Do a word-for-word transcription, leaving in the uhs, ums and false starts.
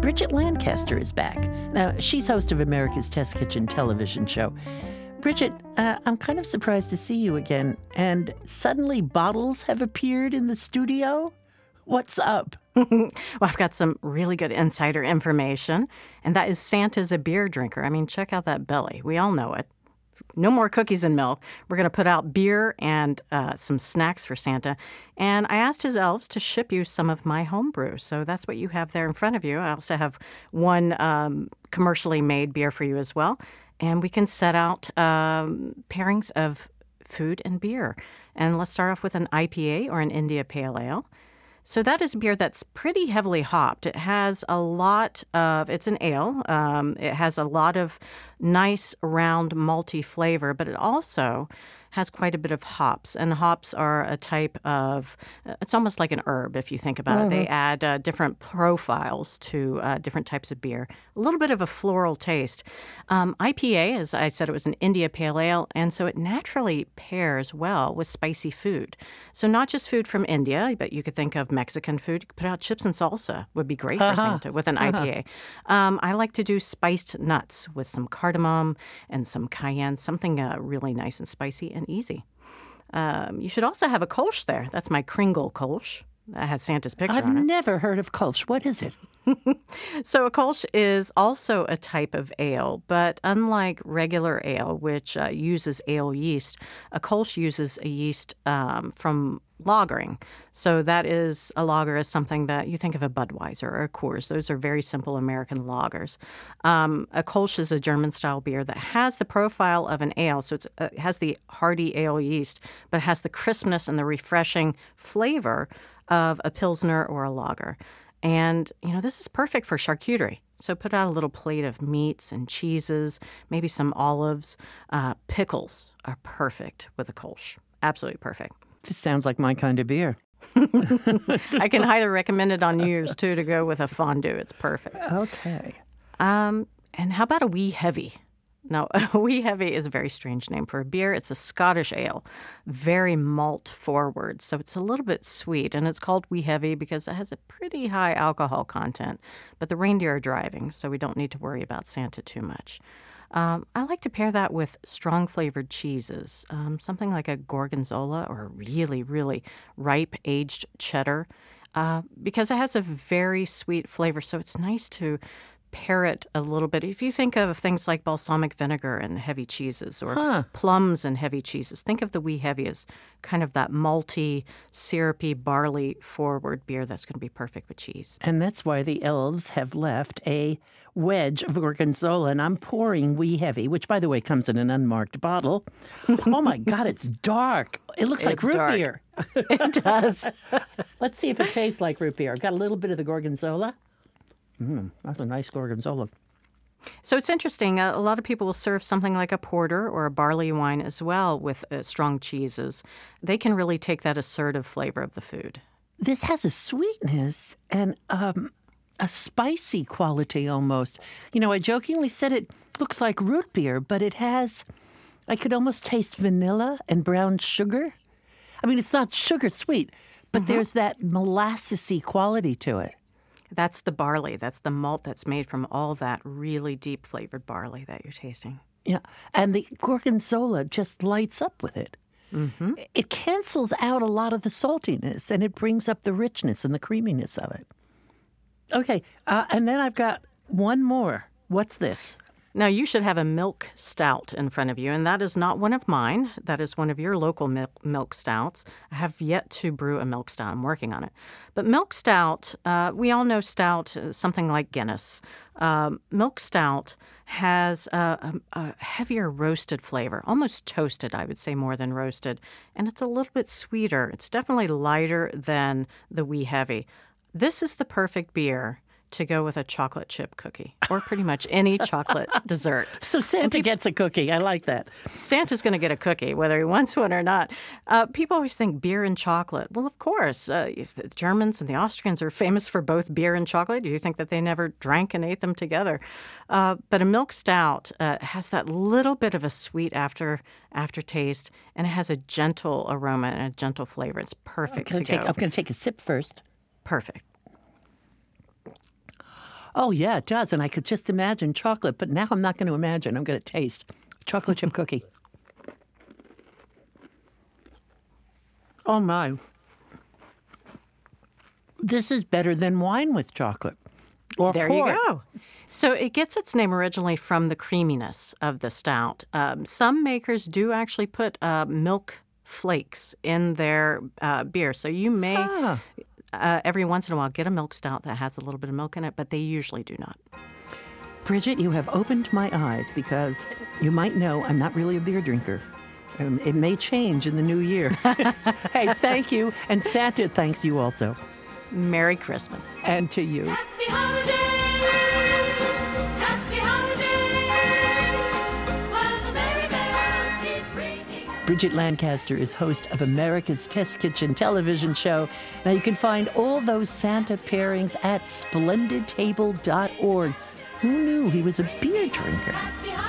Bridget Lancaster is back. Now, she's host of America's Test Kitchen television show. Bridget, uh, I'm kind of surprised to see you again, and suddenly bottles have appeared in the studio? What's up? Well, I've got some really good insider information, and that is Santa's a beer drinker. I mean, check out that belly. We all know it. No more cookies and milk. We're going to put out beer and uh, some snacks for Santa. And I asked his elves to ship you some of my homebrew. So that's what you have there in front of you. I also have one um, commercially made beer for you as well. And we can set out um, pairings of food and beer. And let's start off with an I P A or an India Pale Ale. So that is a beer that's pretty heavily hopped. It has a lot of, it's an ale. Um, it has a lot of nice, round, malty flavor, but it also has quite a bit of hops. And hops are a type of, it's almost like an herb if you think about mm-hmm. it. They add uh, different profiles to uh, different types of beer. A little bit of a floral taste. Um, I P A, as I said, it was an India Pale Ale, and so it naturally pairs well with spicy food. So not just food from India, but you could think of Mexican food. You could put out chips and salsa. Would be great uh-huh. for Santa with an uh-huh. I P A. Um, I like to do spiced nuts with some cardamom and some cayenne, something uh, really nice and spicy and easy. Um, you should also have a Kolsch there. That's my Kringle Kolsch. That has Santa's picture I've on it. I've never heard of Kolsch. What is it? So a Kolsch is also a type of ale, but unlike regular ale, which uh, uses ale yeast, a Kolsch uses a yeast um, from lagering. So that is, a lager is something that you think of a Budweiser or a Coors. Those are very simple American lagers. Um, a Kolsch is a German-style beer that has the profile of an ale. So it's, uh, it has the hearty ale yeast, but has the crispness and the refreshing flavor of a Pilsner or a lager. And, you know, this is perfect for charcuterie. So put out a little plate of meats and cheeses, maybe some olives. Uh, pickles are perfect with a Kolsch. Absolutely perfect. This sounds like my kind of beer. I can highly recommend it on New Year's, too, to go with a fondue. It's perfect. Okay. Um, and how about a wee heavy? Now, a wee heavy is a very strange name for a beer. It's a Scottish ale, very malt forward, so it's a little bit sweet, and it's called wee heavy because it has a pretty high alcohol content. But the reindeer are driving, so we don't need to worry about Santa too much. Um, I like to pair that with strong flavored cheeses, um, something like a gorgonzola or a really, really ripe aged cheddar, uh, because it has a very sweet flavor, so it's nice to pair it a little bit. If you think of things like balsamic vinegar and heavy cheeses or huh. plums and heavy cheeses, think of the wee heavy as kind of that malty, syrupy, barley-forward beer that's going to be perfect with cheese. And that's why the elves have left a wedge of gorgonzola, and I'm pouring wee heavy, which, by the way, comes in an unmarked bottle. Oh, my God, it's dark. It looks it's like root dark. beer. It does. Let's see if it tastes like root beer. I've got a little bit of the gorgonzola. Mmm, that's a nice gorgonzola. So it's interesting. A, a lot of people will serve something like a porter or a barley wine as well with uh, strong cheeses. They can really take that assertive flavor of the food. This has a sweetness and um, a spicy quality almost. You know, I jokingly said it looks like root beer, but it has, I could almost taste vanilla and brown sugar. I mean, it's not sugar sweet, but mm-hmm. there's that molassesy quality to it. That's the barley. That's the malt that's made from all that really deep flavored barley that you're tasting. Yeah, and the gorgonzola just lights up with it. Mm-hmm. It cancels out a lot of the saltiness, and it brings up the richness and the creaminess of it. Okay, uh, and then I've got one more. What's this? Now, you should have a milk stout in front of you, and that is not one of mine. That is one of your local milk, milk stouts. I have yet to brew a milk stout. I'm working on it. But milk stout, uh, we all know stout, something like Guinness. Um, milk stout has a, a, a heavier roasted flavor, almost toasted, I would say, more than roasted. And it's a little bit sweeter. It's definitely lighter than the wee heavy. This is the perfect beer to go with a chocolate chip cookie or pretty much any chocolate dessert. So Santa people, gets a cookie. I like that. Santa's going to get a cookie, whether he wants one or not. Uh, people always think beer and chocolate. Well, of course. Uh, the Germans and the Austrians are famous for both beer and chocolate. Do you think that they never drank and ate them together? Uh, but a milk stout uh, has that little bit of a sweet after aftertaste, and it has a gentle aroma and a gentle flavor. It's perfect I'm to take, go. I'm going to take a sip first. Perfect. Oh, yeah, it does. And I could just imagine chocolate, but now I'm not going to imagine. I'm going to taste chocolate chip cookie. Oh, my. This is better than wine with chocolate. Or There port. you go. So it gets its name originally from the creaminess of the stout. Um, some makers do actually put uh, milk flakes in their uh, beer. So you may, Ah. uh, every once in a while, get a milk stout that has a little bit of milk in it, but they usually do not. Bridget, you have opened my eyes because you might know I'm not really a beer drinker. Um, it may change in the new year. Hey, thank you. And Santa thanks you also. Merry Christmas. And to you. Happy holiday, happy holiday, while the merry bells keep ringing. Bridget Lancaster is host of America's Test Kitchen television show. Now you can find all those Santa pairings at splendid table dot org. Who knew he was a beer drinker? Happy holiday.